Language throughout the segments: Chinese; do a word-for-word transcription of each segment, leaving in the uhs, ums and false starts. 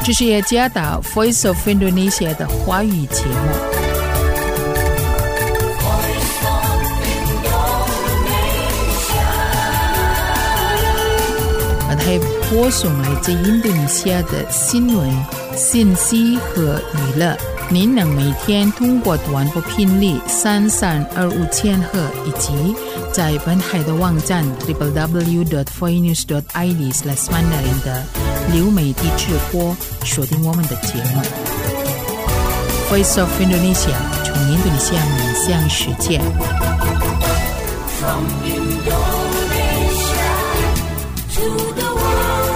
这是耶加达 Voice of Indonesia 的华语节目。而它播送来自印度尼西亚的新闻、信息和娱乐。您能每天通过短波频率三三二五千赫以及在本海的网站 double-u double-u double-u dot voinews dot i d slash mandarin 的流媒体直播锁定我们的节目。Voice of Indonesia 从印度尼西亚面向世界。From Indonesia to the world.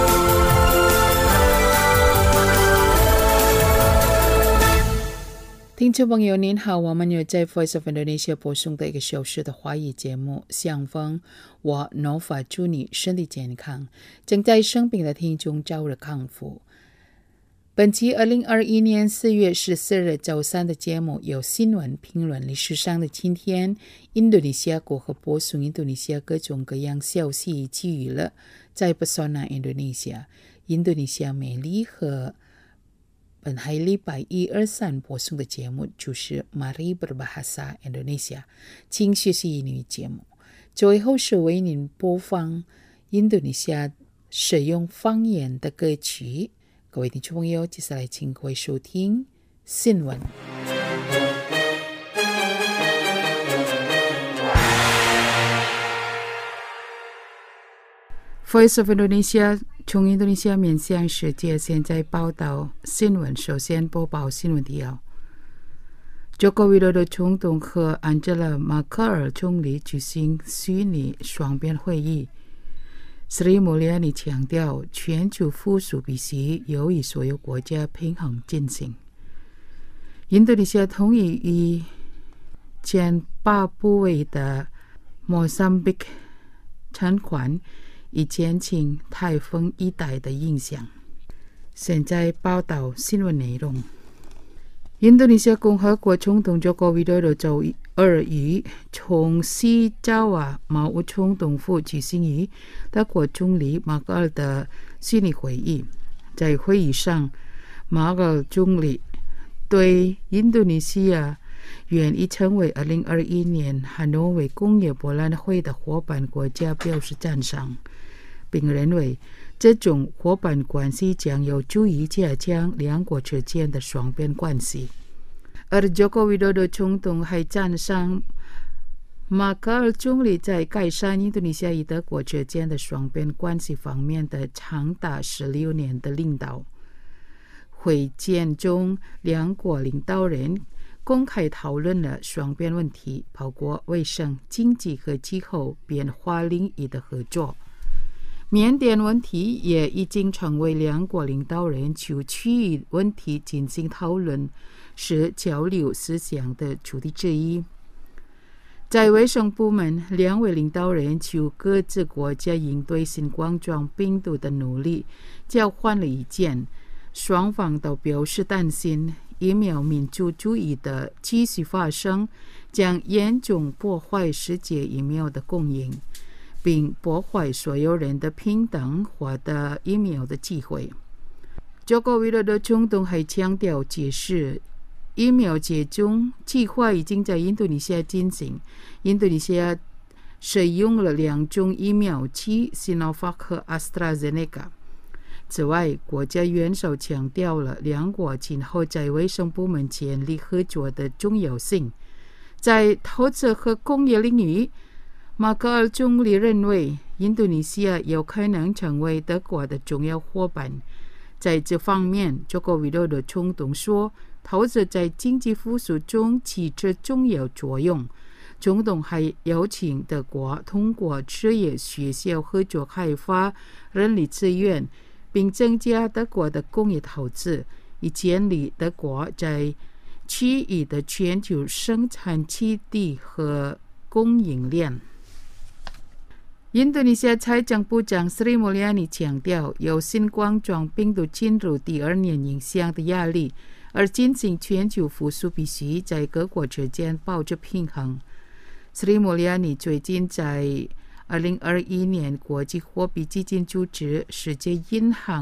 听众朋友您好，我们有在 Voice of Indonesia 播送的一个小时的华语节目，相逢我 Nova 祝你身体健康，正在生病的听众早日康复。本期二零二一年四月十四日周三的节目有新闻评论历史上的今天，印度尼西亚国和播送印度尼西亚各种各样消息以及娱乐，在 Pesona Indonesia 印度尼西亚美丽和本海礼拜一、二、三播送的节目就是 Mari Berbahasa Indonesia 请学习英语节目。最后是为您播放印度尼西亚使用方言的歌曲。各位听众朋友，接下来请各位收听新闻。Voice of Indonesia 从印度尼西亚面向世界，现在报道新闻。首先播报新闻提要。Joko Widodo 总统和 Angela Merkel 总理举行虚拟双边会议。Sri Mulyani 强调，全球复苏必须由于所有国家平衡进行。印度尼西亚同意与前巴布韦的莫桑比克偿还，以减轻台风一带的影响。现在报道新闻内容。印度尼西亚共和国总统 Joko Widodo 周二于从西爪哇贸务总统府举行与德国总理马克尔的虚拟会议。在会议上，马克尔总理对印度尼西亚愿意成为二零二一年汉诺威工业博览会的伙伴国家表示赞赏，并认为这种伙伴关系将有助于加强两国之间的双边关系。而 Joko Widodo 总统还赞赏马克尔总理在改善印度尼西亚与德国之间的双边关系方面的长达十六年的领导。会见中，两国领导人公开讨论了双边问题，包括卫生、经济和气候变化领域的合作。缅甸问题也已经成为两国领导人就区域问题进行讨论时交流思想的主题之一。在卫生部门，两位领导人就各自国家应对新冠状病毒的努力交换了意见，双方都表示担心疫苗民族主义的继续发生将严重破坏世界疫苗的供应，并破坏所有人的平等获得疫苗的机会。Joko Widodo总统还强调，解释疫苗接种计划已经在印度尼西亚进行。印度尼西亚使用了两种疫苗，即 Sinovac 和 AstraZeneca。此外，国家元首强调了两国今后在卫生部门建立合作的重要性。在投资和工业领域，马克尔总理认为印度尼西亚有可能成为德国的重要伙伴。在这方面， Joko Widodo 总统说，投资在经济复苏中起着重要作用。总统还邀请德国通过职业学校合作开发人力资源，并增加德国的工业投资，以建立德国在区域的全球生产基地和供应链。印度尼西亚财政部长 Sri Mulyani 强调，有新冠状病毒进入第二年影响的压力，而进行全球复苏必须在各国之间保持平衡。Sri Mulyani 最近在二零二一年国际货币基金组织、世界银行、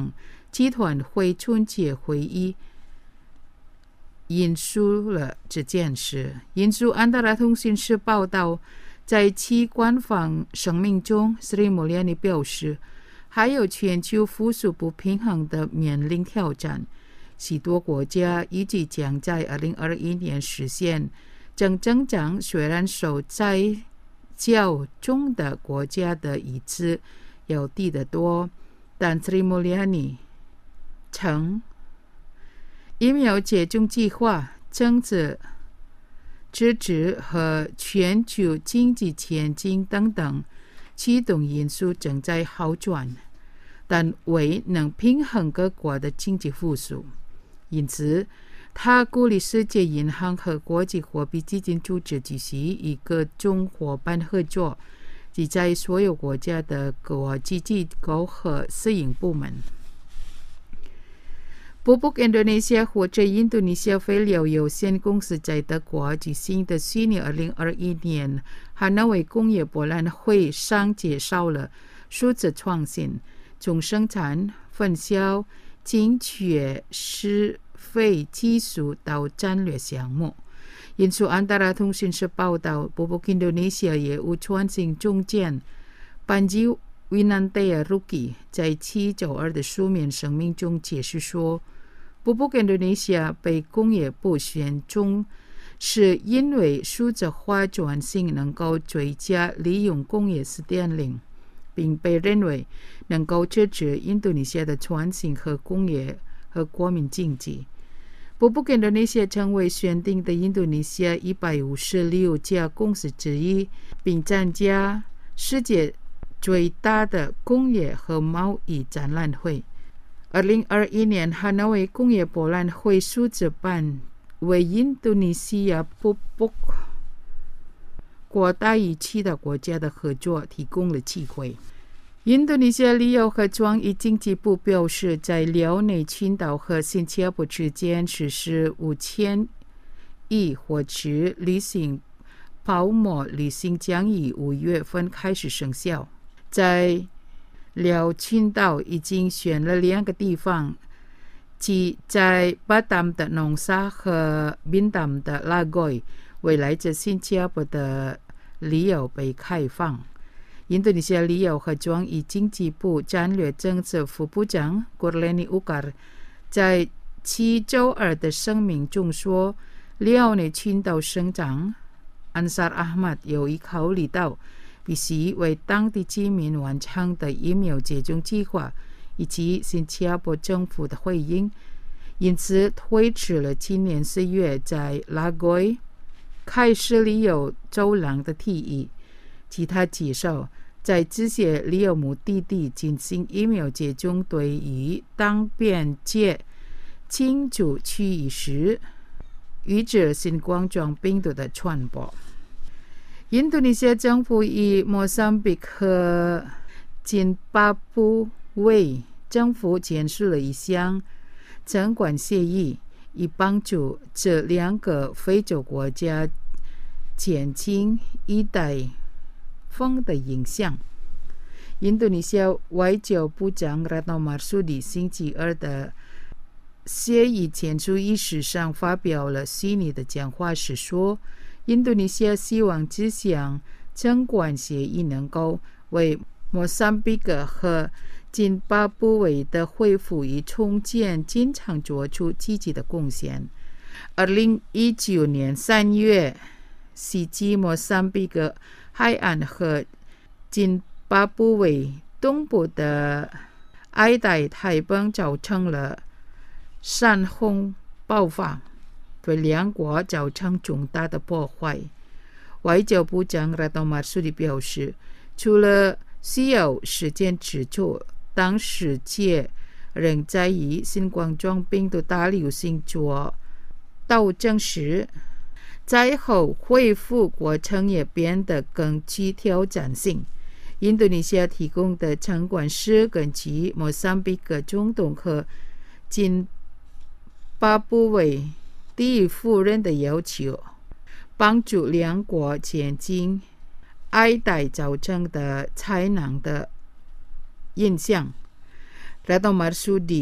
集团会春节会议引述了这件事。引述安达拉通讯社报道，在其官方声明中，斯里穆利亚尼表示，还有全球复苏不平衡的面临挑战，许多国家预计将在二零二一年实现正增长，虽然受灾较重的国家的意志要低得多，但斯里穆利亚尼称疫苗接种计划、政治支持和全球经济前景等等驱动因素正在好转，但未能平衡各国的经济复苏。因此，他鼓励世界银行和国际货币基金组织举行一个中伙伴合作，即在所有国家的国际机构和私营部门。Pupuk Indonesia 或者印度尼西亚废料有限公司在德国举行的虚拟二零二一年汉诺威工业博览会上介绍了数字创新，从生产、分销、精确施肥技术到战略项目。引述安达拉通讯社报道， Pupuk Indonesia 业务创新总监班吉Winantaya Ruki 在七九二的书面声明中解释说，Pupuk Indonesia 被工业部选中，是因为数字化转型能够最佳利用工业 四点零， 并被认为能够支持印度尼西亚的创新和工业和国民经济。Pupuk Indonesia 成为选定的印度尼西亚一百五十六家公司之一，并参加世界最大的工业和贸易展览会。二零二一年汉诺威工业博览会数字版为印度尼西亚 Pupuk 国大与其他国家的合作提供了机会。印度尼西亚旅游和创意经济部表示，在辽内群岛和新加坡之间实施五千亿或者旅行泡沫旅行将于五月份开始生效。在辽群岛已经选了两个地方，即在巴淡的农沙和宾淡的拉贵，为来自新加坡的旅游被开放。印度尼西亚旅游和创意经济部战略政策副部长 Kurleni Ukar 在七周二的声明中说，辽内群岛省长 Ansar Ahmad 有意考虑到必须为当地居民完成的疫苗接种计划以及新加坡政府的回应，因此推迟了今年四月在拉贵开设旅游走廊的提议。其他介绍，在这些旅游目的地进行疫苗接种对于当边界进驻区域时预知新冠状病毒的传播。印度尼西亚政府与莫桑比克和津巴布韦政府签署了一项监管协议，以帮助这两个非洲国家减轻一带风的影响。印度尼西亚外交部长 Retno Marsudi 星期二的协议签署仪式上发表了虚拟的讲话时说，印度尼西亚希望这项监管协议能够为莫桑比克和津巴布韦的恢复与重建经常做出积极的贡献。二零一九年三月，袭击莫桑比克海岸和津巴布韦东部的埃代台邦造成了山洪爆发，对两国造成重大的破坏。外交部长 Retno Marsudi 表示，除了需要时间之处，当世界仍在与新冠状病毒大流行做斗争时，灾后恢复过程也变得更具挑战性。印度尼西亚提供的监管是根据莫桑比克总统和津巴布韦第一夫人的要求，帮助两国减轻埃代造成的灾难的影响。Retno Marsudi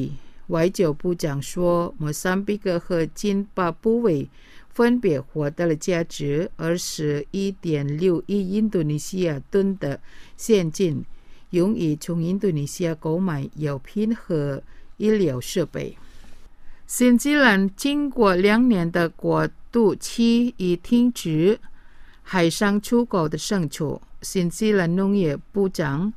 外交部长说，莫桑比克和津巴布韦分别获得了价值 二十一点六亿印度尼西亚盾的现金，用以从印度尼西亚购买药品和医疗设备。新西兰经过两年的过渡期已停止海上出口的牲畜。新西兰农业部长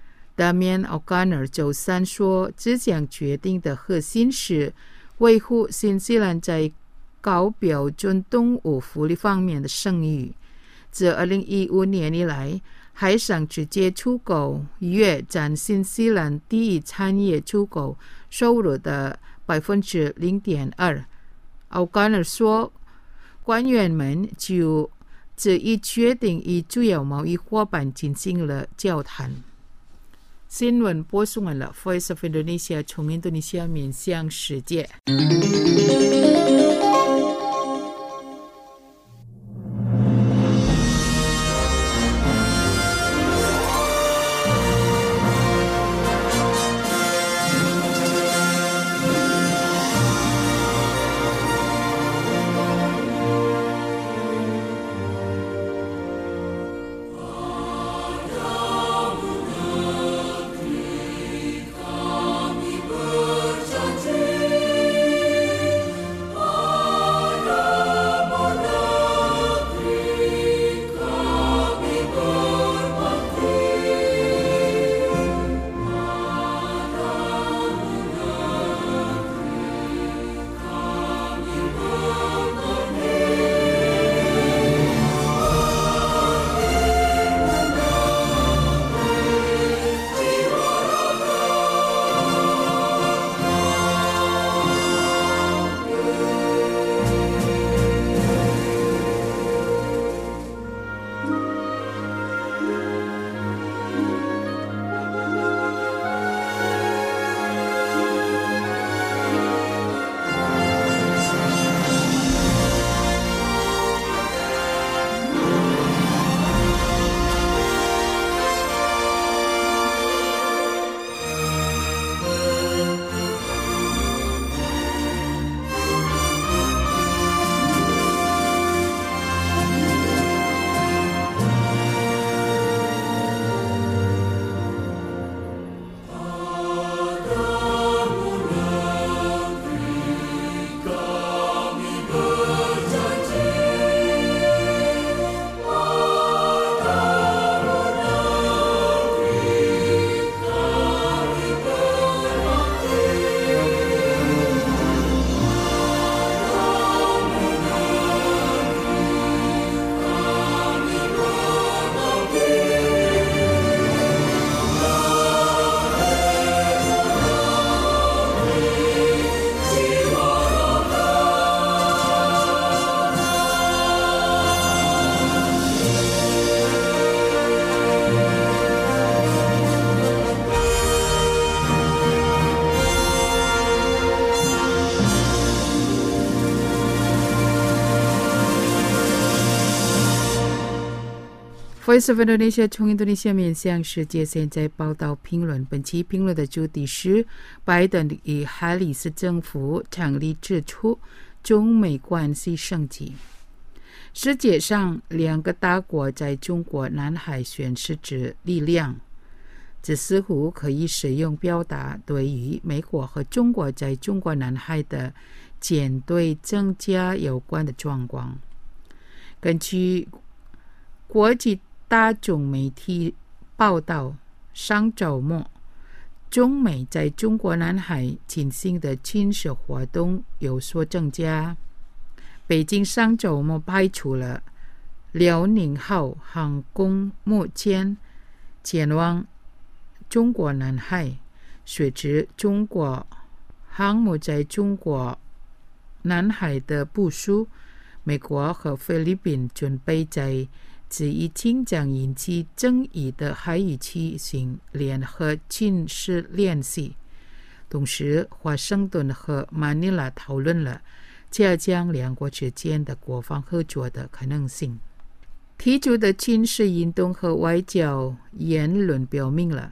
Damian O'Connor 周三说，这项决定的核心是维护新西兰在高标准动物福利方面的声誉。自二零一五年以来，海上直接出口约占新西兰第一产业出口收入的 百分之零点二。O'Connor 说，官员们就这一决定与主要贸易伙伴进行了交谈。新闻播送完了 Voice of Indonesia 从印度尼西亚面向世界。Voice of Indonesia 从印度尼西亚面向世界，现在报道评论。本期评论的主题是拜登与哈里斯政府强力指出中美关系升级。世界上两个大国在中国南海宣示着力量，这似乎可以使用表达对于美国和中国在中国南海的舰队增加有关的状况。根据国际大众媒体报道，上周末中美在中国南海进行的军事活动有所增加。北京上周末派出了辽宁号航空母舰前往中国南海，随着中国航母在中国南海的部署，美国和菲律宾准备在这一紧张引起争议的海域进行联合军事练习。同时，华盛顿和马尼拉讨论了加强两国之间的国防合作的可能性。提出的军事运动和外交言论表明了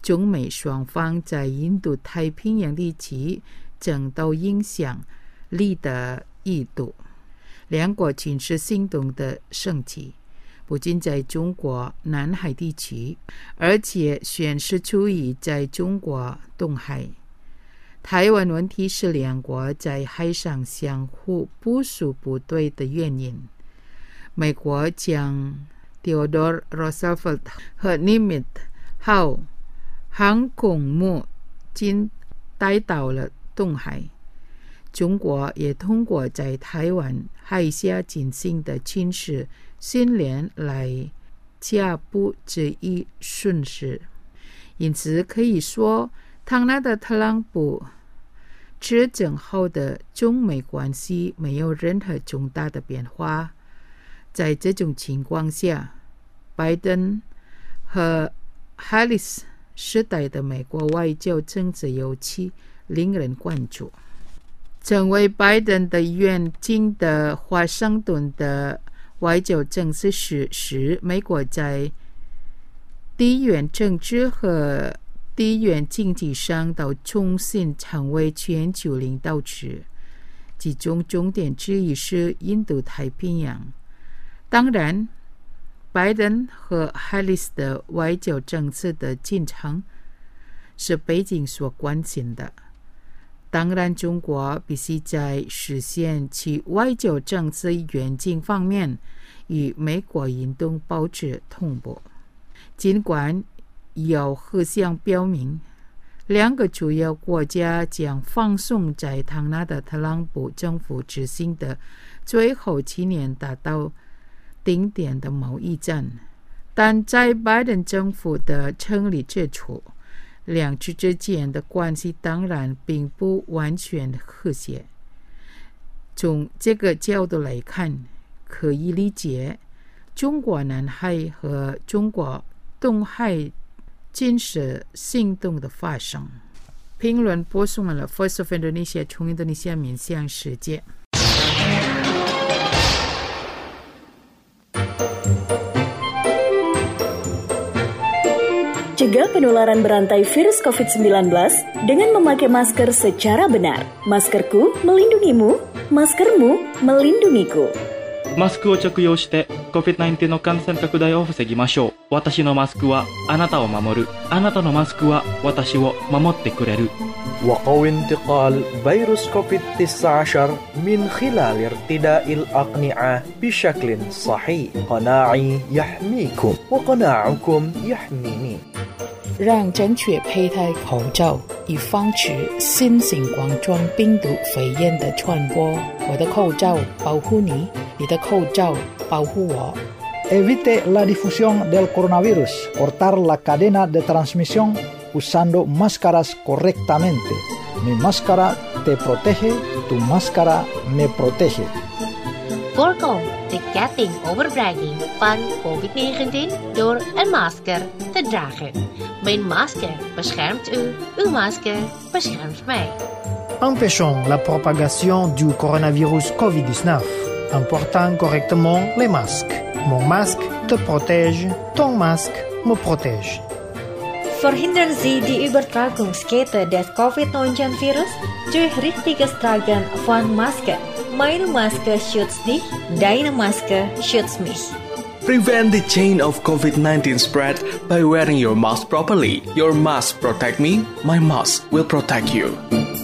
中美双方在印度太平洋地区争斗影响力的力度。两国军事行动的升级，不仅在中国南海地区，而且显示出于在中国东海。台湾问题是两国在海上相互部署部队的原因。美国将 Theodore Roosevelt 和 Nimitz 号航空母舰带到了东海。中国也通过在台湾海峡进行的军事训练来加步这一顺势。因此可以说，唐纳德·特朗普执政后的中美关系没有任何重大的变化。在这种情况下，拜登和哈里斯时代的美国外交政策尤其令人关注。成为拜登的远近的华盛顿的外交政策时，美国在地缘政治和地缘经济上都重新成为全球领导者，其中重点之一是印度太平洋。当然，拜登和哈里斯的外交政策的进程是北京所关心的。当然，中国必须在实现其外交政策远景方面与美国印度保持同步。尽管有迹象表明，两个主要国家将放松在唐纳德·特朗普政府执行的最后七年达到顶点的贸易战，但在拜登政府的成立之初，两者之间的关系当然并不完全和谐。从这个角度来看，可以理解中国南海和中国东海军事行动的发生。评论播送了 Voice of Indonesia 从印度尼西亚面向世界。 Cegah penularan berantai virus covid sembilan belas dengan memakai masker secara benar. Maskerku melindungimu, maskermu melindungiku. マスクを着用して コビッドナインティーン の感染拡大を防ぎましょう。私のマスクはあなたを守る。あなたのマスクは私を守ってくれる。 وقوي انتقال فيروس كوفيد تسعة عشر من خلال ارتداء الأقنعة بشكل صحيح. قناعي يحميكم وقناعكم يحميني. 让正确佩戴口罩，以防止新型冠状病毒肺炎的传播。我的口罩保护你，你的口罩保护我。 Evite la difusión del coronavirus. Cortar la cadena de transmisión usando máscaras correctamente. Mi máscara te protege, tu máscara me protege. Voorkom de ketting overbrenging van covid negentien door een masker te dragen. Mijn masker beschermt u, uw masker beschermt mij. Empêchons la propagation du coronavirus covid dix-neuf en portant correctement les masques. Mon masque te protège, ton masque me protège. Verhindern Sie die Übertragungskette des covid neunzehn virus durch richtiges Tragen von Maske. Meine Maske schützt dich, deine Maske schützt mich. Prevent the chain of covid nineteen spread by wearing your mask properly. Your mask protect me, my mask will protect you.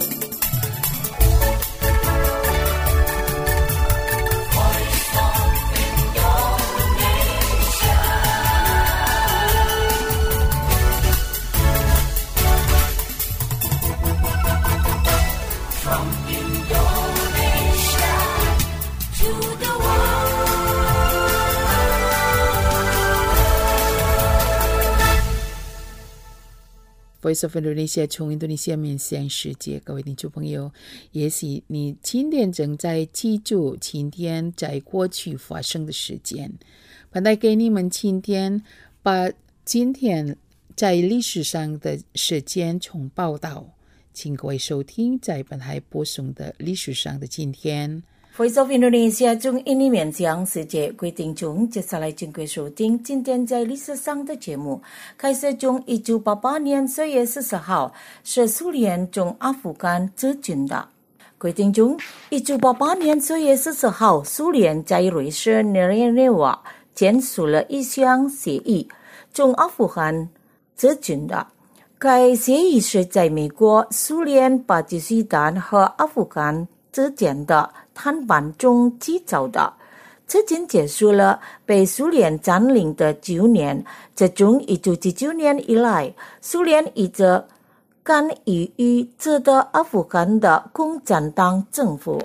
Voice of Indonesia 从印度尼西亚面向世界，各位听众朋友，也许你今天正在记住今天在过去发生的事件，本来给你们今天把今天在历史上的事件从报道，请各位收听在本台播送的历史上的今天。 Voice of Indonesia 中印尼面向世界规定中，接下来请各位收听今天在历史上的节目。开始从一九八八年四月十四号是苏联从阿富汗撤军的。规定中，一九八八年四月十四号，苏联在瑞士日内瓦签署了一项协议，从阿富汗撤军的。该协议是在美国、苏联、巴基斯坦和阿富汗之间的谈判中缔造的。撤军结束了被苏联占领的九年，自从一九七九年以来，苏联一直干预于这的阿富汗的共产党政府。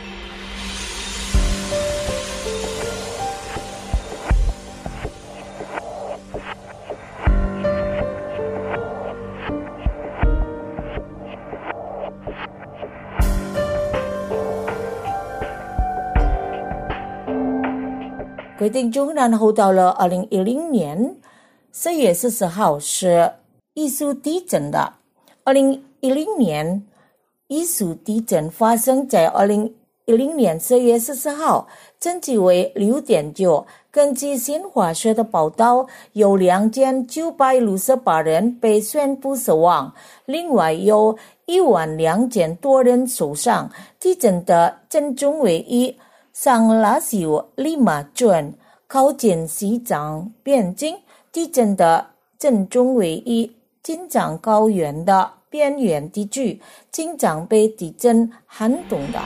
规定中，然后到了二零一零年四月十四号是艺术地震的。二零一零年艺术地震发生在二零一零年四月十四号，震级为六点九。根据新华社的报道，有两千九百六十八人被宣布死亡，另外有一万两千多人受伤。地震的震中为一。上拉修利马郡靠近西藏边境，地震的震中为一。金藏高原的边缘地区经常被地震撼动的。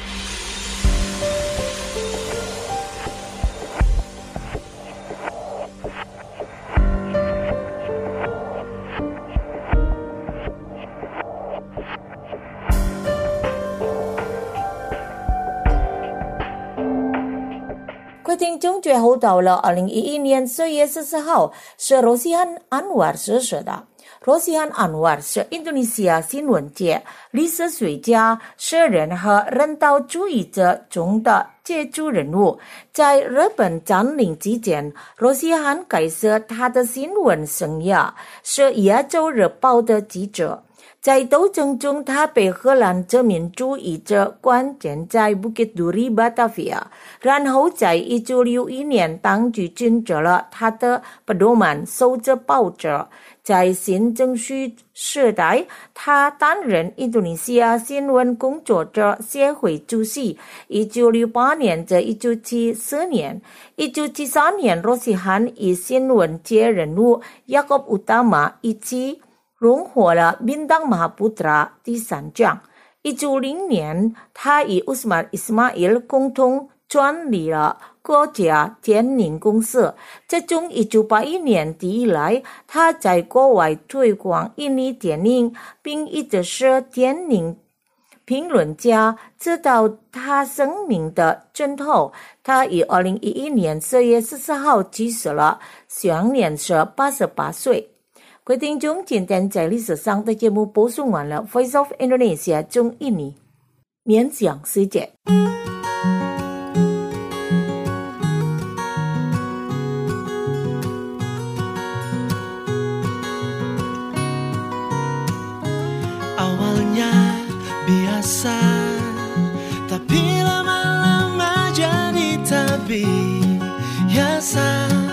规定中最后到了二零一一年四月十四号是罗西汉安瓦逝世的。罗西汉安瓦是印度尼西亚新闻界历史学家、诗人和人道主义者中的杰出人物。在日本占领期间，罗西汉开始他的新闻生涯，是亚洲日报的记者。在斗争中，他被荷兰殖民主义者关监在 Bukit Duri Batavia， 然后在一九六一年当局禁止了他的pedoman守着报纸。在新政府时代，他担任印度尼西亚新闻工作者协会主席。一九六八年至一九七四年，一九七三年，罗西汉与新闻界人物雅各布塔玛一起荣获了宾当马哈普特拉第三奖。一九九零年，他与乌斯曼·伊斯马伊尔共同创立了国家电影公司。自从一九八一年底以来，他在国外推广印尼电影，并一直是电影评论家，直到他生命的尽头。他于二零一一年四月十四号去世了，享年是八十八岁。规定中，今天在历史上的节目播送完了。Voice of Indonesia 中印尼面向世界。 Awalnya biasa, tapi lama-lama jadi terbiasa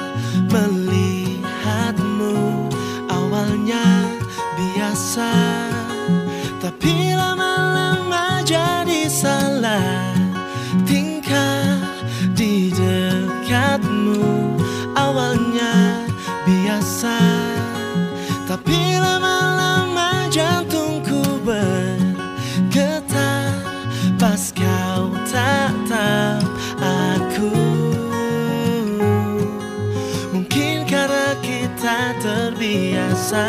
melihatmu. Awalnya biasa, tapi lama-lama jadi salah tingkah di dekatmu. Awalnya biasa, tapi lama-lama jantungku bergetar pas kau tatap aku. Mungkin karena kita terbiasa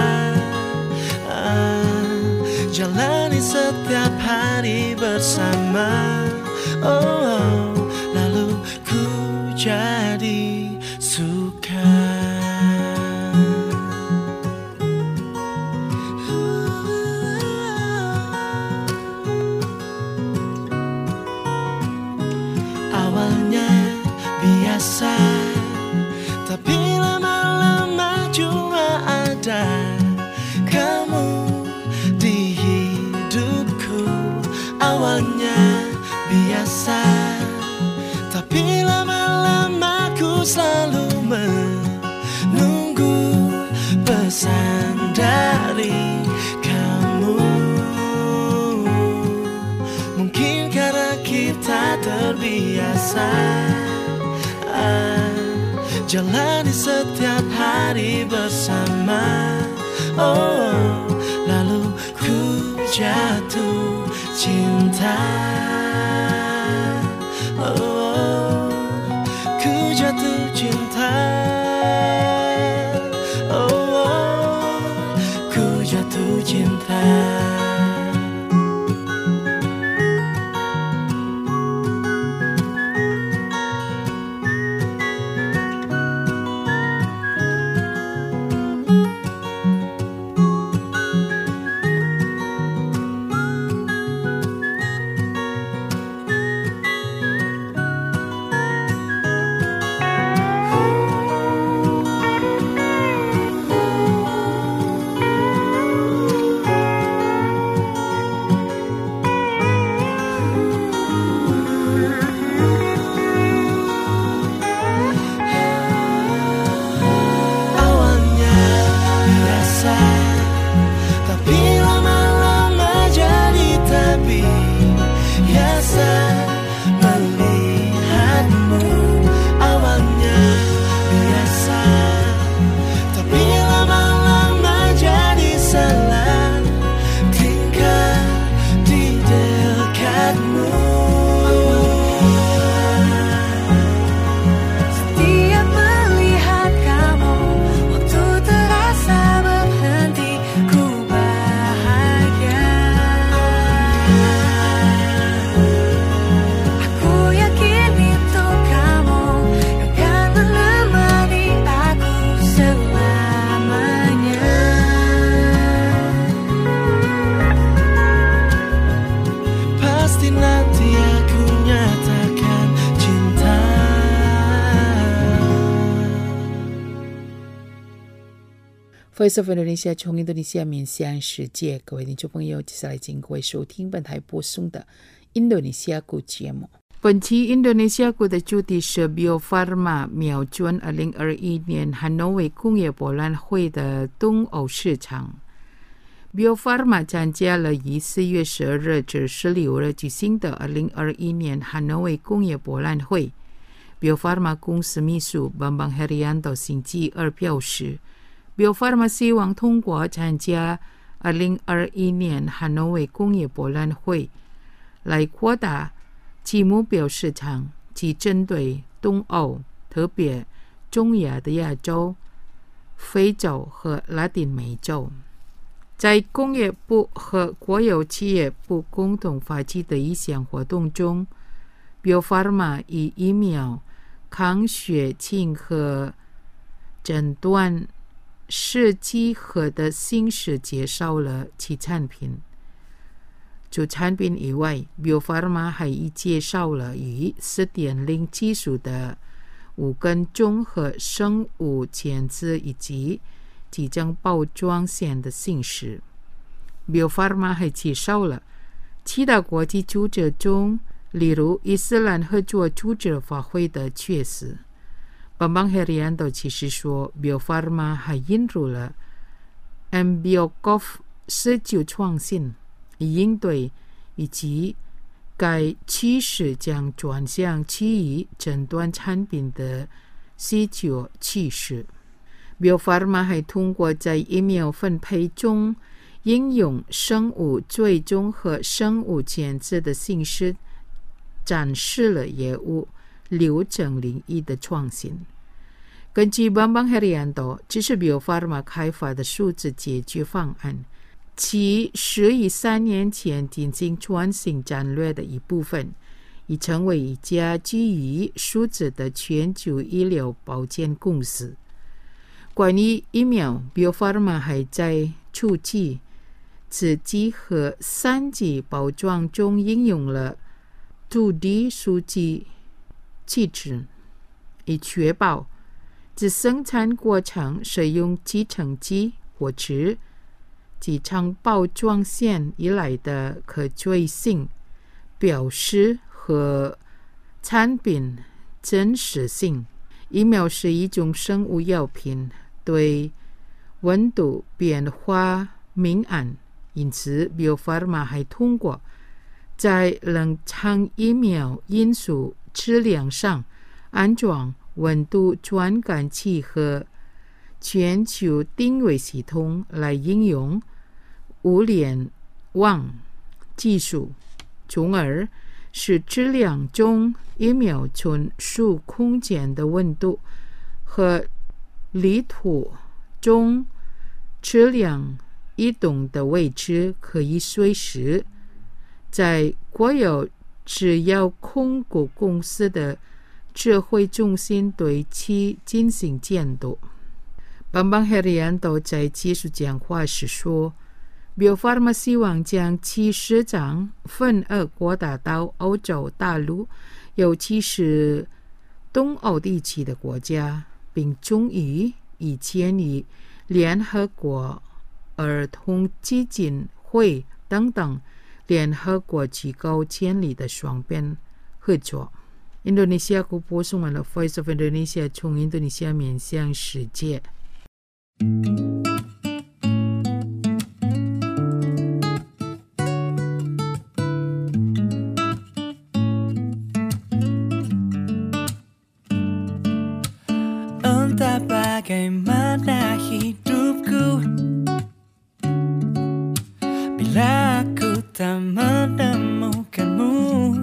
ah, jalani setiap hari bersama. Oh, oh lalu ku jadi suka. Awalnya biasa, tapi lama-lama cuma ada kamu di hidupku. Awalnya biasa, biasa jalani setiap hari bersama. Oh, lalu ku jatuh cinta. Oh, ku jatuh cinta. Oh, ku jatuh cinta. Voice of Indonesia 从印度尼西亚面向世界，各位听众朋友，接下来请各位收听本台播送的印度尼西亚股节目。本期印度尼西亚股的主题是 Bio Farma 瞄准二零二一年汉诺威工业博览会的东欧市场。Bio Farma 参加了于四月十二日至十六日举行的二零二一年汉诺威工业博览会。Bio Farma 公司秘书 Bambang Herianto 星期二表示Bio Farma 希望通过参加二零二一年汉诺威工业博览会来扩大其目标市场，即针对东欧，特别中亚的亚洲、非洲和拉丁美洲。在工业部和国有企业部共同发起的一项活动中， Bio Farma 以疫苗、抗血清和诊断试剂盒的形式介绍了其产品。除产品以外， Bio Farma 还已介绍了以 四点零 技术的五根综合生物检测以及即将包装线的形式。 Bio Farma 还介绍了其他国际组织中，例如伊斯兰合作组织发挥的缺失。Bambang Herianto 其实说 Bio Farma 还引入了 M B I O C O F 十九创新，以应对以及该趋势将转向基于诊断产品的需求趋势。 Bio Farma 还通过在疫苗分配中应用生物追踪和生物检测的形式，展示了业务流程领域的创新。根据 Bambang Herianto， 这是 Bio Farma 开发的数字解决方案，其始于三年前进行转型战略的一部分，已成为一家基于数字的全球医疗保健公司。关于疫苗， Bio Farma 还在初期、次级和三级包装中应用了 二 D 数据机制，以确保自生产过程使用集成机或者机场包装线以来的可追性、标识和产品真实性。疫苗是一种生物药品，对温度变化敏感，因此 Bio Farma 还通过在冷藏疫苗因素质量上安装温度传感器和全球定位系统来应用物联网技术，从而使质量中一秒钟数空间的温度和领土中质量移动的位置可以随时在国有制药控股公司的智慧中心对其进行监督。邦邦Herianto在技术讲话时说， Bio Farma 希望将其市场份额扩大到欧洲大陆，尤其是东欧地区的国家，并终于以建立联合国儿童基金会等等联合国机构建立的双边合作。印度尼西亚国播送完了 Voice of Indonesia 从印度尼西亚面向世界。 Entah bagaimana hidupku bila aku tak menemukanmu.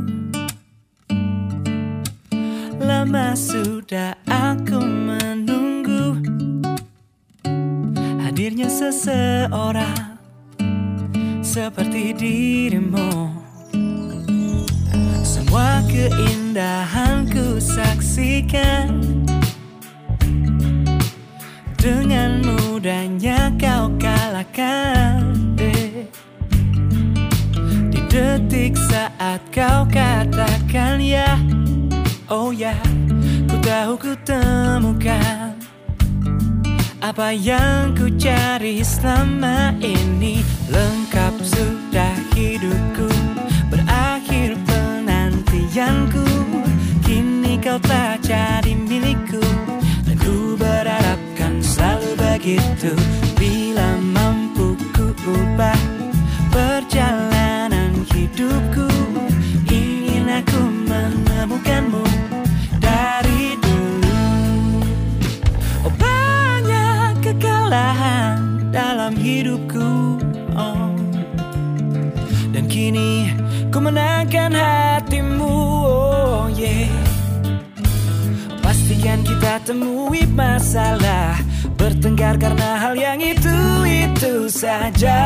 Lama sudah aku menunggu hadirnya seseorang seperti dirimu. Semua keindahan ku saksikan, dengan mudahnya kau kalahkan. eh. Di detik saat kau katakan ya, oh ya, ku tahu ku temukan apa yang ku cari selama ini. Lengkap sudah hidupku, berakhir penantianku. Kini kau telah jadi milikku, dan ku berharapkan selalu begitu. Bila mampu ku ubah perjalanan hidupku, ingin aku menemukanmu dari dulu. Oh, banyak kekalahan dalam hidupku, oh. Dan kini ku menangkan hatimu, oh yeah. Pastikan kita temui masalah, bertengkar karena hal yang itu-itu saja.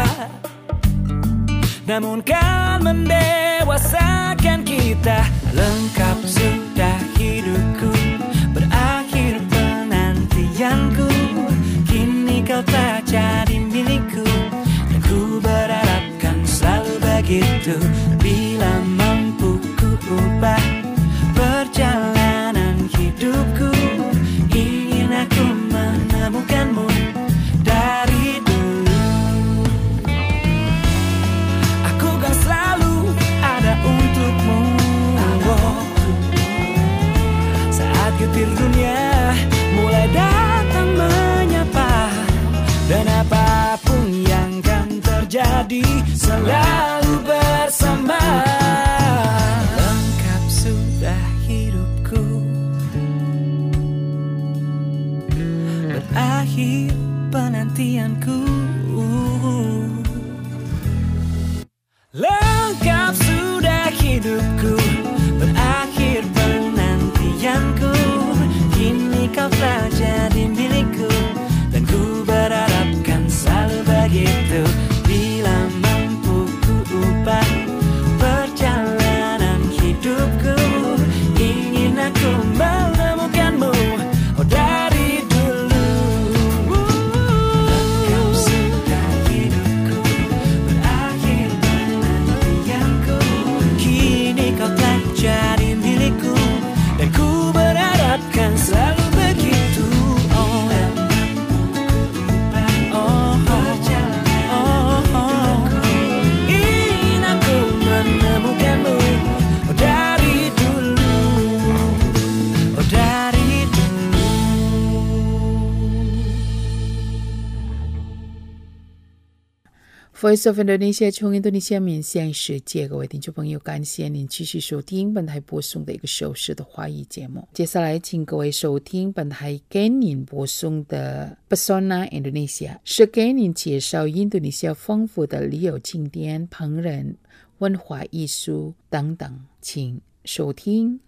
Namun kan mendewasakan kita. Lengkap sudah hidupku, berakhir penantianku. Kini kau tak jadi milikku, dan ku berharapkan selalu begitu. Bila mampu ku ubah perjalanan hidupku, ingin aku menemukanmu dari dulu. Aku kan selalu ada untukmu, oh. Saat getir dunia mulai datang menyapa, dan apapun yang kan terjadi selalu bersama. Lengkap sudah hidupku, berakhir penantianku. Lengkap sudah hidupku, berakhir penantianku. Kini kau telah jadi milikku, dan ku berharapkan selalu begitu. Bila mampu ku ubah perjalanan hidupku, ingin aku menemukanmu, oh dari dulu. Lengkap sudah Voice of Indonesia 从印度尼西亚面向世界，各位听众朋友，感谢您继续收听本台播送的一个小时的华语节目。接下来，请各位收听本台给您播送的 Pesona Indonesia， 是给您介绍印度尼西亚丰富的旅游景点、烹饪、文化艺术等等，请收听。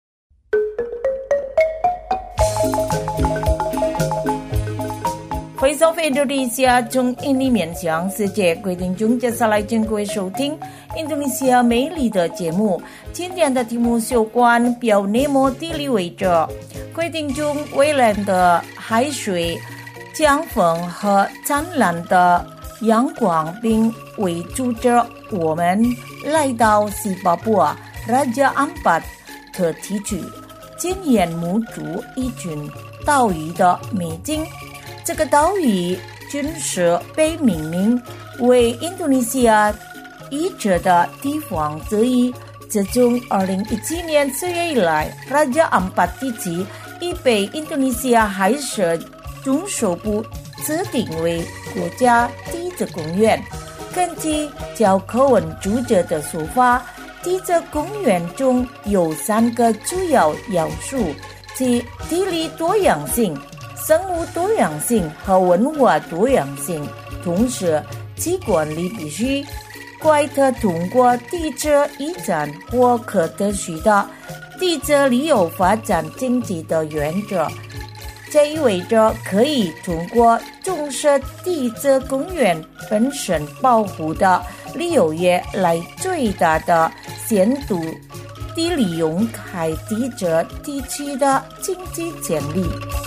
Voice of Indonesia 从印尼面向世界，各位听众，接下来请各位收听印度尼西亚美丽的节目。今天的题目是有关表内蒙地理位置。各位听众，蔚蓝的海水、江风和灿烂的阳光并围住着我们来到西巴布亚Raja Ampat特地区，经验目睹一群岛屿的美景。这个岛屿均是被命名为印度尼西亚遗址的地方之一。自从二零一七年四月以来， Raja Ampat地区已被印度尼西亚海事总署部指定为国家地质公园。根据教科文作者的说法，地质公园中有三个主要要素，即地理多样性、生物多样性和文化多样性。同时，其管理必须贯彻通过地质遗产或可持续的地质旅游发展经济的原则。这意味着可以通过重视地质公园本身保护的旅游业来最大的限度地利用开地质地区的经济潜力。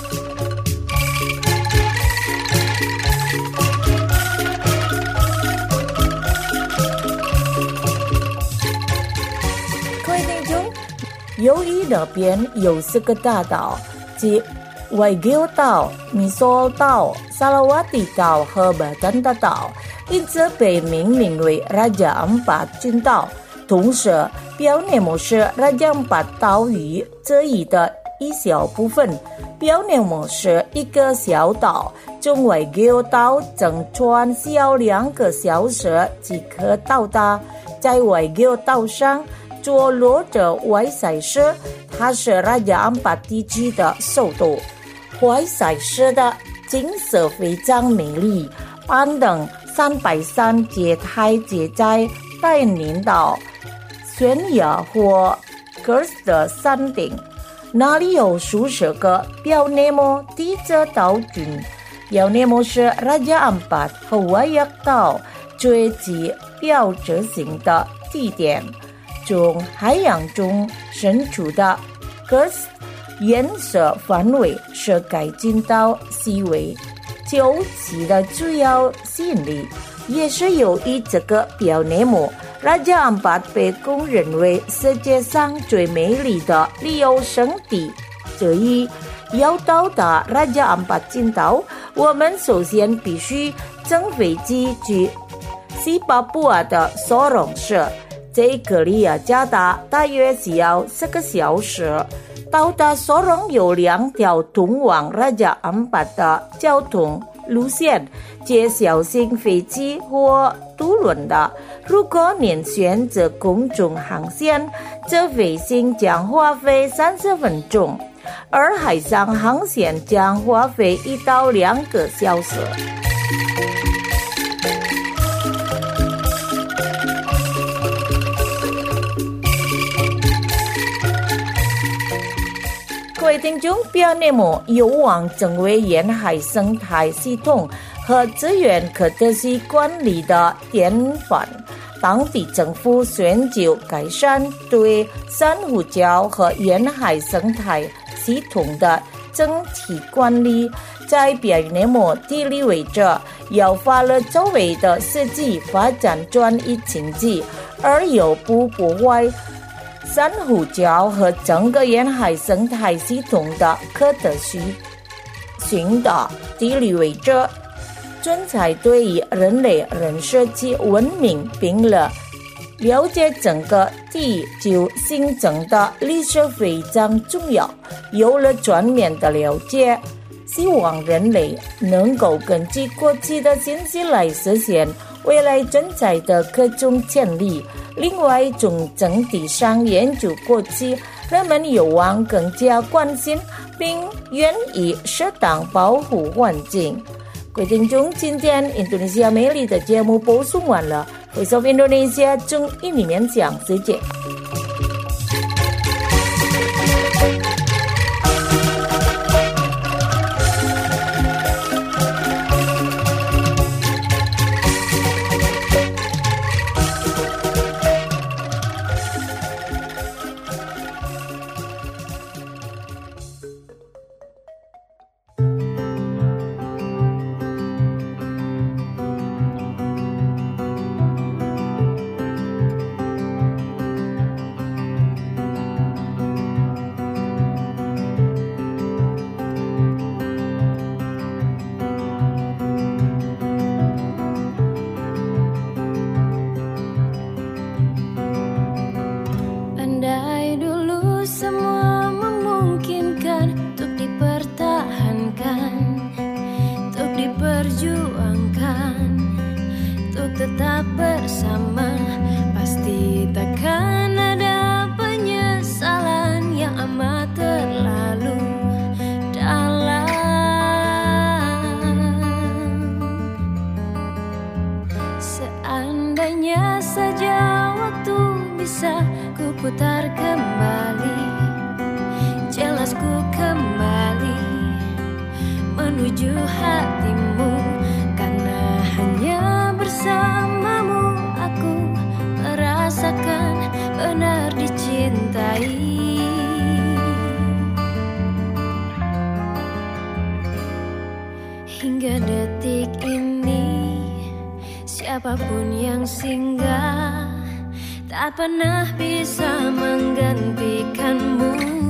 由于那边有四个大岛，即外교岛、米索岛、萨拉瓦蒂岛和巴丹达岛，因此被命名为 Raja Ampat 群岛。同时，表内蒙是 Raja Ampat 岛屿之一的一小部分。表内蒙是一个小岛，从外교岛乘船需要两个小时即可到达。在外교岛上坐落着怀塞市，它是 Raja Ampat 地区的首都。怀塞市的景色非常美丽，攀登三百三阶台阶在拜宁岛、悬崖或格斯的山顶，那里有数十个表内蒙地质岛群。表内蒙是 Raja Ampat 和Waiak 岛最具标志性的地点。从海洋中伸出的格斯颜色范围是该群岛细微九旗的主要吸引力，也是由于这个表内蒙 Raja Ampat 被公认为世界上最美丽的旅游胜地之一。要到达 Raja Ampat 群岛，我们首先必须乘飞机去西巴布亚的索隆市，这个离雅加达大约需要四个小时。到达索隆有两条通往 Raja Ampat 的交通路线，即小型飞机或渡轮的。如果您选择公众航线，这飞行将花费三十分钟，而海上航线将花费一到两个小时。各位听众，表内蒙有望成为沿海生态系统和资源可持续管理的典范。当地政府寻求改善对珊瑚礁和沿海生态系统的整体管理，在表内蒙地理位置诱发了周围的实际发展转移经济，而又不破坏珊瑚礁和整个沿海生态系统的可持续性的地理位置，专才对于人类认识其文明并了了解整个地球形成的历史非常重要。有了全面的了解，希望人类能够根据过去的信息来实现未来人才的各种潜力。另外一种整体上研究过去，人们有望更加关心并愿意适当保护环境。各位听众，今天印度尼西亚美丽的节目播送完了，回收印度尼西亚中印尼面讲世界。 Tetap bersama, pasti takkan ada penyesalan yang amat terlalu dalam. Seandainya saja waktu bisa ku putar kembali, jelas ku kembali menuju hatimu, karena hanya bersamamu aku merasakan benar dicintai. Hingga detik ini siapapun yang singgah tak pernah bisa menggantikanmu.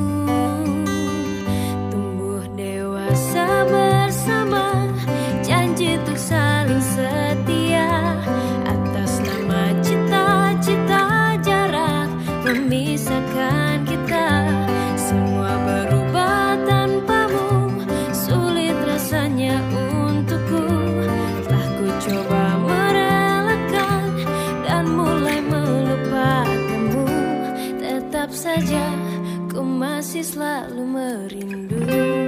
Tumbuh dewasa bersama, janji untuk saling setia, atas nama cita-cita jarak memisahkan kita. Semua berubah tanpamu, sulit rasanya untukku. Telah ku coba merelakan dan mulai melupakanmu, tetap saja ku masih selalu merindu.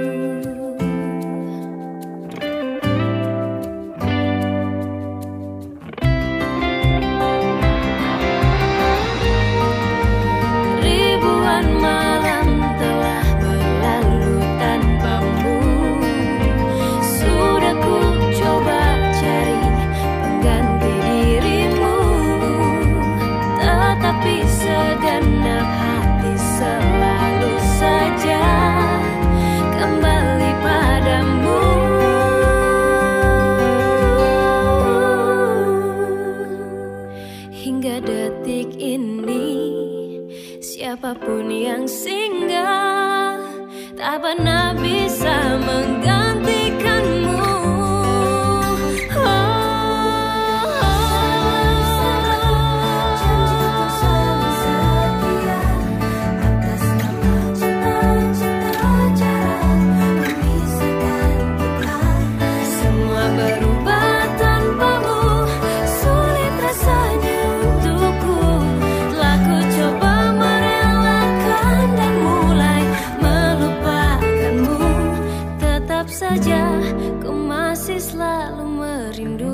Segenap hati selalu saja kembali padamu. Hingga detik ini siapapun yang singgah tak pernah bisa menggantikanmu. Selalu merindu.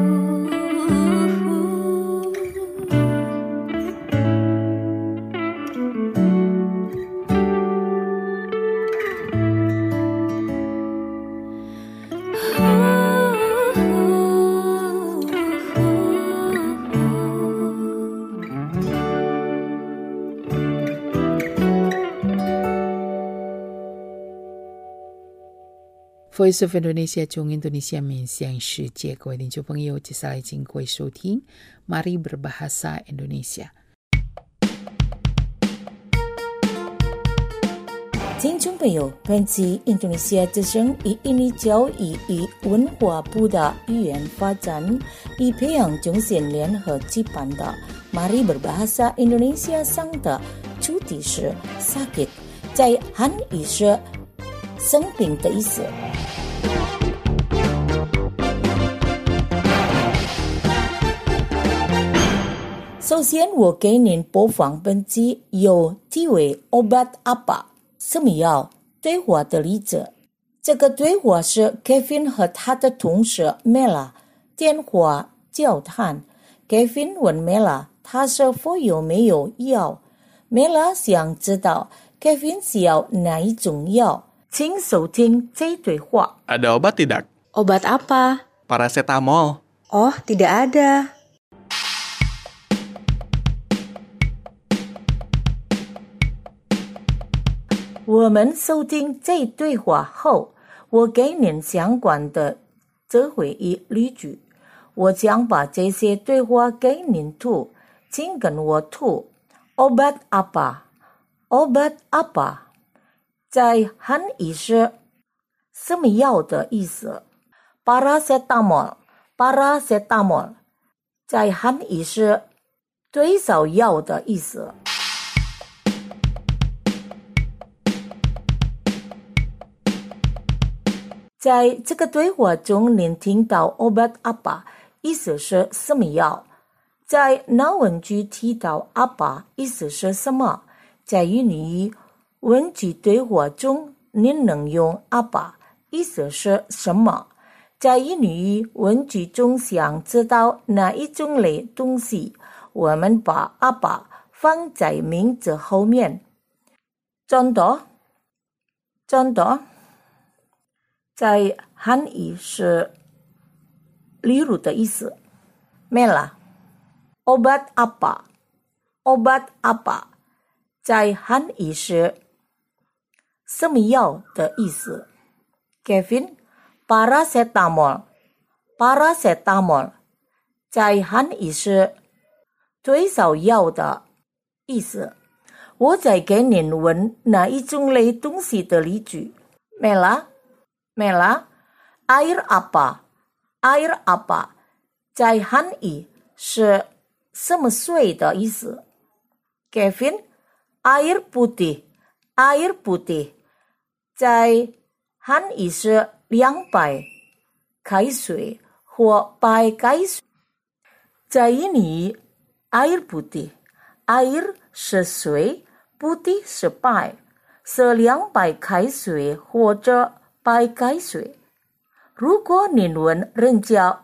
Voice of Indonesia 中印度尼西亚面向世界，各位听众朋友，接下来请各位收听 Mari Berbahasa Indonesia。 听众朋友，本期印度尼西亚之声以印尼教育与文化部的语言发展与培养中心联合举办的 Mari Berbahasa Indonesia 上的主题是 sakit， 在汉语是生病的意思。 首先我给您播放本集有题为 Obat apa 什么药对话的例子。这个对话是 Kevin 和他的同事 Mela 电话交谈。Kevin 问 Mela 他是否有没有药。Mela 想知道 Kevin 需要哪一种药。请收听这对话。 Ada obat tidak? Obat apa? Paracetamol. Oh, tidak ada. 我们收听这对话后，我给您相关的这回忆例句。我将把这些对话给您读，请跟我读。Obat apa? Obat apa? 在汉语是什么药的意思。Paracetamol, paracetamol 在汉语是退烧药的意思。在这个对话中，您听到 obat apa 意思是什么药。在那问句提到 apa 意思是什么。在英语问句对话中，您能用 apa 意思是什么。在英语问句中想知道哪一种类东西，我们把 apa 放在名字后面。contoh contoh在汉语是例如的意思。Mela, obat apa? Obat apa? 在汉语是什么药的意思。Kevin, paracetamol. Paracetamol 在汉语是退烧药的意思。我再给您问哪一种类东西的例句。Mela, Mela, air apa? Air apa? 在汉语是什么水的意思。Kevin, air putih. Air putih 在汉语是凉白开水或白开水。在英语 air putih, air 是水， putih 是白，是凉白开水或者白开水。如果您问人家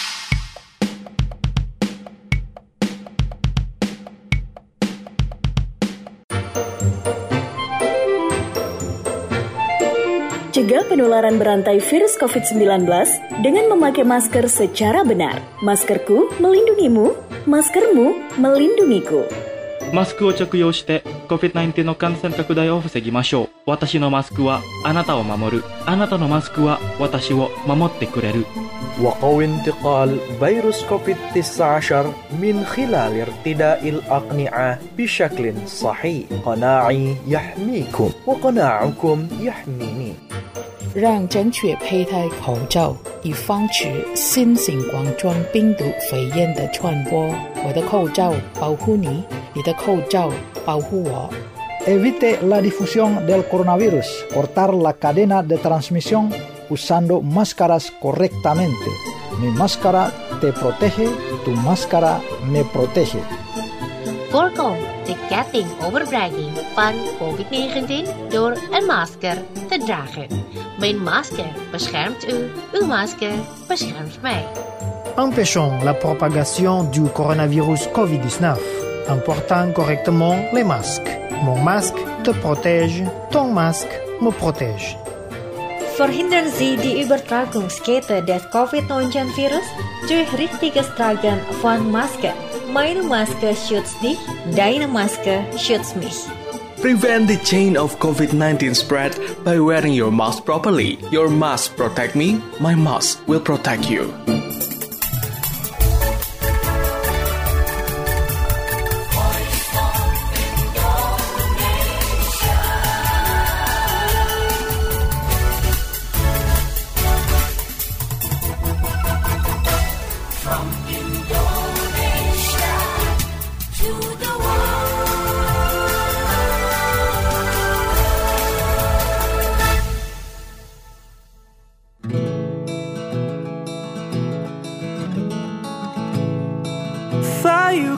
Cegah penularan berantai virus covid sembilan belas dengan memakai masker secara benar. Maskerku melindungimu, maskermu melindungiku. マスクを着用して コビッドナインティーン の感染拡大を防ぎましょう。私のマスクはあなたを守る。あなたのマスクは私を守ってくれる。 وقوي انتقال فيروس كوفيد تسعة عشر من خلال ارتداء الأقنعة بشكل صحيح. قناعي يحميكم وقناعكم يحميني. 让正确佩戴口罩，以防止新型冠状病毒肺炎的传播。我的口罩保护你，你的口罩保护我。 Evite la difusión del coronavirus. Cortar la cadena de transmisión usando máscaras correctamente. Mi máscara te protege, tu máscara me protege. Voorkom de ketting overbrenging van covid negentien door een masker te dragen. Mijn masker beschermt u, uw masker beschermt mij. Empêchons la propagation du coronavirus covid dix-neuf en portant correctement les masques. Mon masque te protège, ton masque me protège. Verhindern Sie die Übertragungskette des covid neunzehn Virus durch richtiges Tragen von Maske. Meine Maske schützt dich, deine Maske schützt mich. Prevent the chain of covid nineteen spread by wearing your mask properly. Your mask protect me, my mask will protect you.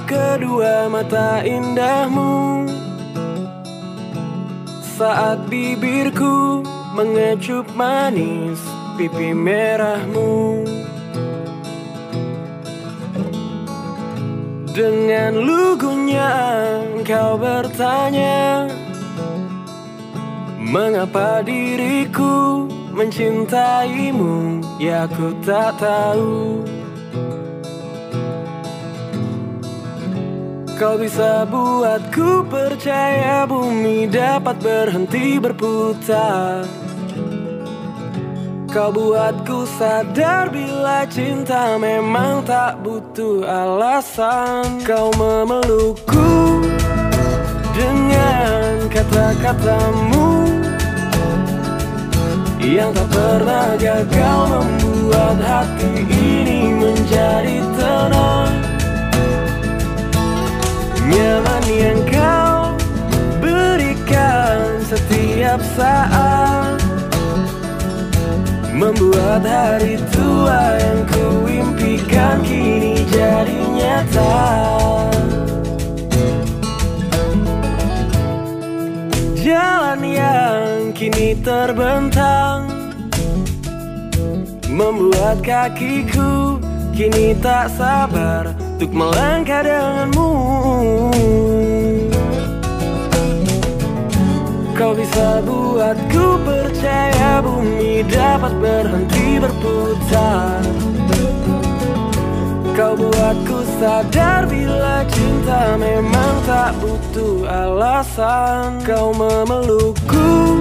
kedua mata indahmu, saat bibirku mengecup manis pipi merahmu. Dengan lugunya engkau bertanya, mengapa diriku mencintaimu, ya ku tak tahu. Kau bisa buatku percaya bumi dapat berhenti berputar. Kau buatku sadar bila cinta memang tak butuh alasan. Kau memelukku dengan kata-katamu yang tak pernah gagal membuat hati ini menjadi tenang. Nyaman yang kau berikan setiap saat membuat hari tua yang ku impikan kini jadi nyata. Jalan yang kini terbentang membuat kakiku kini tak sabar untuk melangkah denganmu. Kau bisa buatku percaya bumi dapat berhenti berputar. Kau buatku sadar bila cinta memang tak butuh alasan. Kau memelukku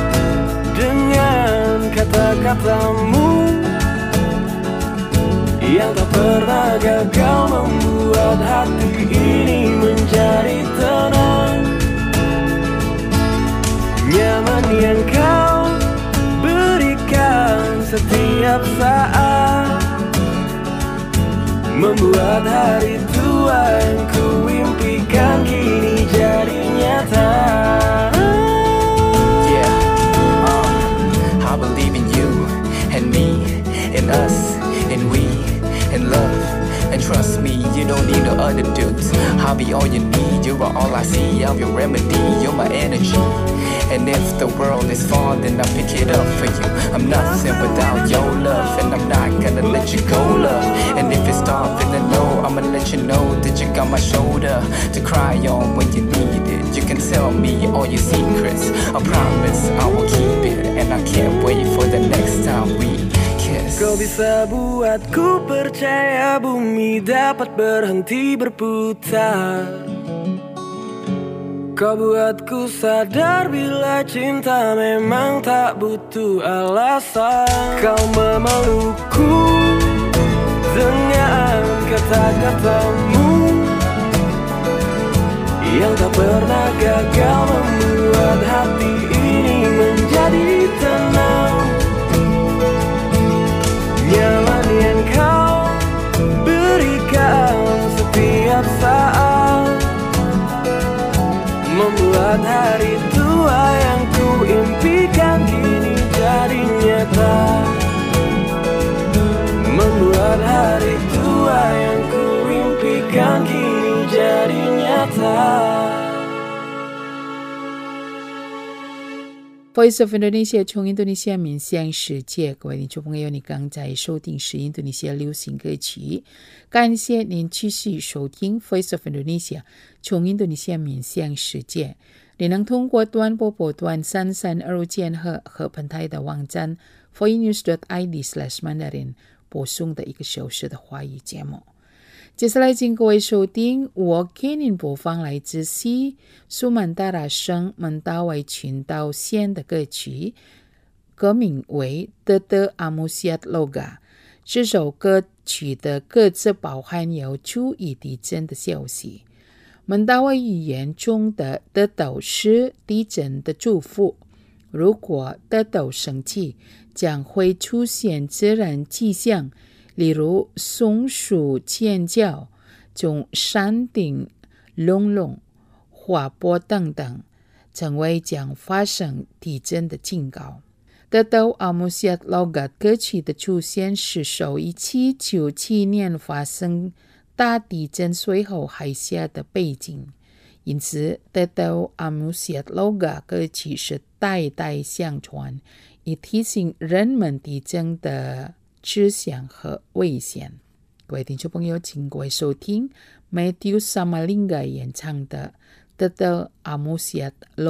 dengan kata-katamu yang tak pernah gagal membuat hati ini menjadi tenang. Nyaman yang kau berikan setiap saat membuat hari tua yang ku impikan kini jadi nyata. Yeah, uh, I believe in you and me, in us, in we, in love. And trust me, you don't need no other dudes. I'll be all you need, you are all I see. I'm your remedy, you're my energy. And if the world is far, then I'll pick it up for you. I'm nothing without your love, and I'm not gonna let you go, love. And if it's dark, then low, I'ma let you know that you got my shoulder to cry on when you need it. You can tell me all your secrets, I promise I will keep it. And I can't wait for the next time we kiss. Kau bisa buatku percaya bumi dapat berhenti berputar. Kau buatku sadar bila cinta memang tak butuh alasan. Kau memelukku dengan kata-katamu yang tak pernah gagal membuat hati ini menjadi tenang. Nyaman yang kau berikan setiap saat membuat hari tua yang ku impikan kini jadi nyata. Membuat hari tua yang ku impikan kini jadi nyata. Voice of Indonesia 从印度尼西亚面向世界，各位听众朋友，你刚才收听是印度尼西亚流行歌曲，感谢您继续收听 Voice of Indonesia 从印度尼西亚面向世界。你能通过短波波段三三二键和和平台的网站 voinews dot i d slash mandarin 播送的一个小时的华语节目。接下来请各位收听我给您播放来自西苏曼达拉省门达维群岛县的歌曲，歌名为德德阿姆西亚洛嘎。这首歌曲的歌词包含有注意地震的消息。门达维语言中的德斗是地震的祝福，如果德斗生气，将会出现自然迹象，例如松鼠尖叫、从山顶隆隆、滑坡等等，成为将发生地震的警告。德斗阿姆西亚洛嘎歌曲的出现是受一七九七年发生大地震随后海啸的背景，因此 Teteu Amusiat Loga 歌曲是代代相传，以提醒人们地震的知晓和危险。各位听众朋友，请各位收听 Matthew Samalinga 演唱的 Teteu Amusiat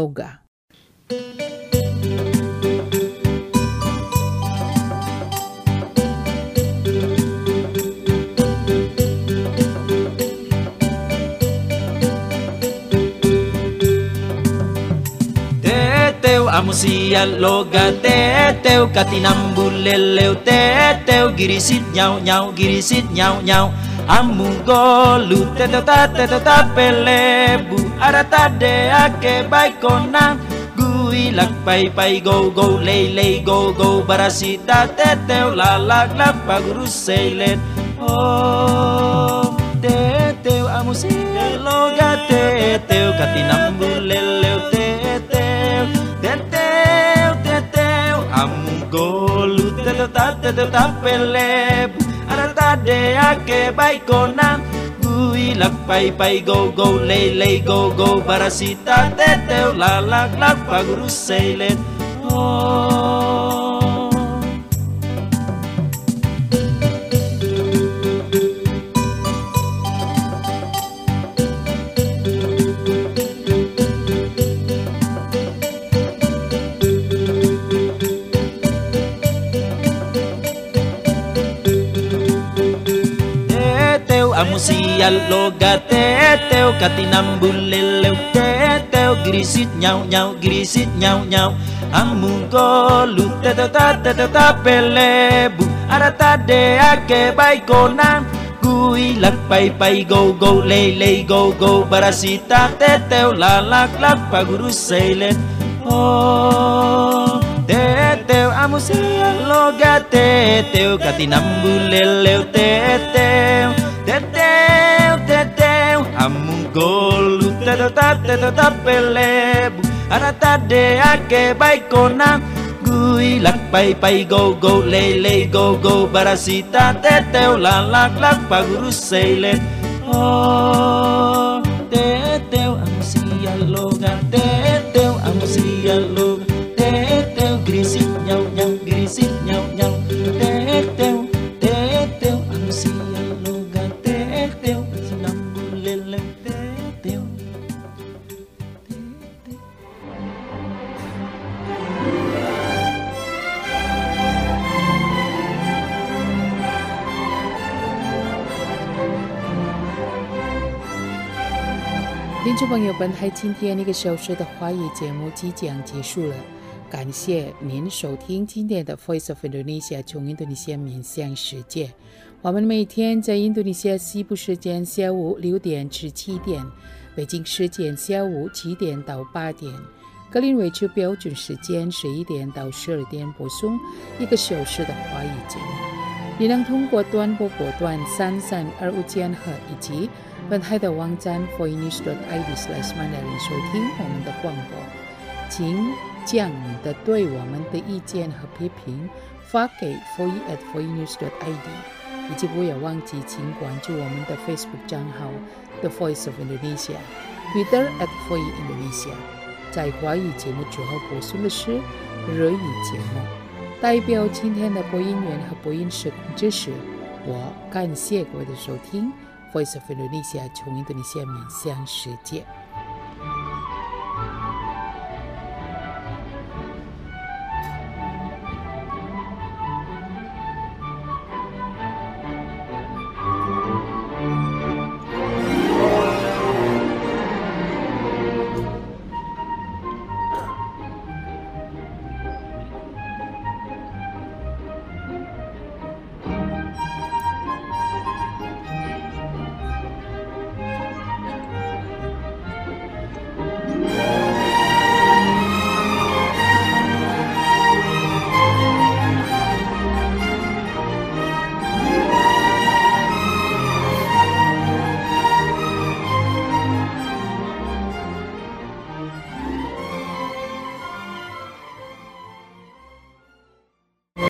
Loga。Teteu Amusiat Loga, Teteu katinambuleleu, Teteu girisit nyau nyau, girisit nyau nyau. Amu golu, Teteu ta Teteu ta pelebu, arata de ake baikona. Gui lak pai pai go go, lei lei go go, barasita Teteu lalak lak pagurus seilet. Oh, Teteu Amusiat Loga, Teteu katinambuleleu, Teteu Teteu, Teteu, amu golu, Teteu ta Teteu ta pelebu, arata de ake baikona. Gui lak pai pai go go, lei lei go go, barasita Teteu lalak lak pagurus seilet. Oh. Amusiat Loga, Teteu katinambuleleu, Teteu girisit nyau nyau, girisit nyau nyau. Amu golu, Teteu ta Teteu ta pelebu, arata de ake baikona. Gui lak pai pai go go, lei lei go go, barasita Teteu lalak lak pagurus seilet. Oh, Teteu Amusiat Loga, Teteu katinambuleleu, Teteu Teteu, Teteu, amu golu, Teteu ta Teteu ta pelebu, arata de ake baikona. Gui lak pai pai go go, lei lei go go, barasita Teteu lalak lak pagurus seilet. Oh, Teteu Amusiat Loga, Teteu Amusiat Loga, Teteu girisit nyau nyau, girisit nyau nyau. Teteu, Teteu Amusiat Loga, Teteu katinambuleleu, Teteu.听众朋友，本台今天一个小时的华语节目即将结束了，感谢您收听今天的 Voice of Indonesia 从印度尼西亚面向世界。我们每天在印度尼西亚西部时间下午六点至七点，北京时间下午七点到八点，格林威治标准时间十一点到十二点播送一个小时的华语节目。你能通过短波波段三三二五千赫以及本台的网站 voinews dot i d slash mandarin 收听我们的广播。请将你的对我们的意见和批评发给 voice at voinews dot i d， 以及不要忘记请关注我们的 Facebook 账号 The Voice of Indonesia， Twitter at voice indonesia。 在华语节目之后播送的是日语节目。代表今天的播音员和播音室工知识，我感谢各位的收听。Voice of Indonesia 从印度尼西亚面向世界。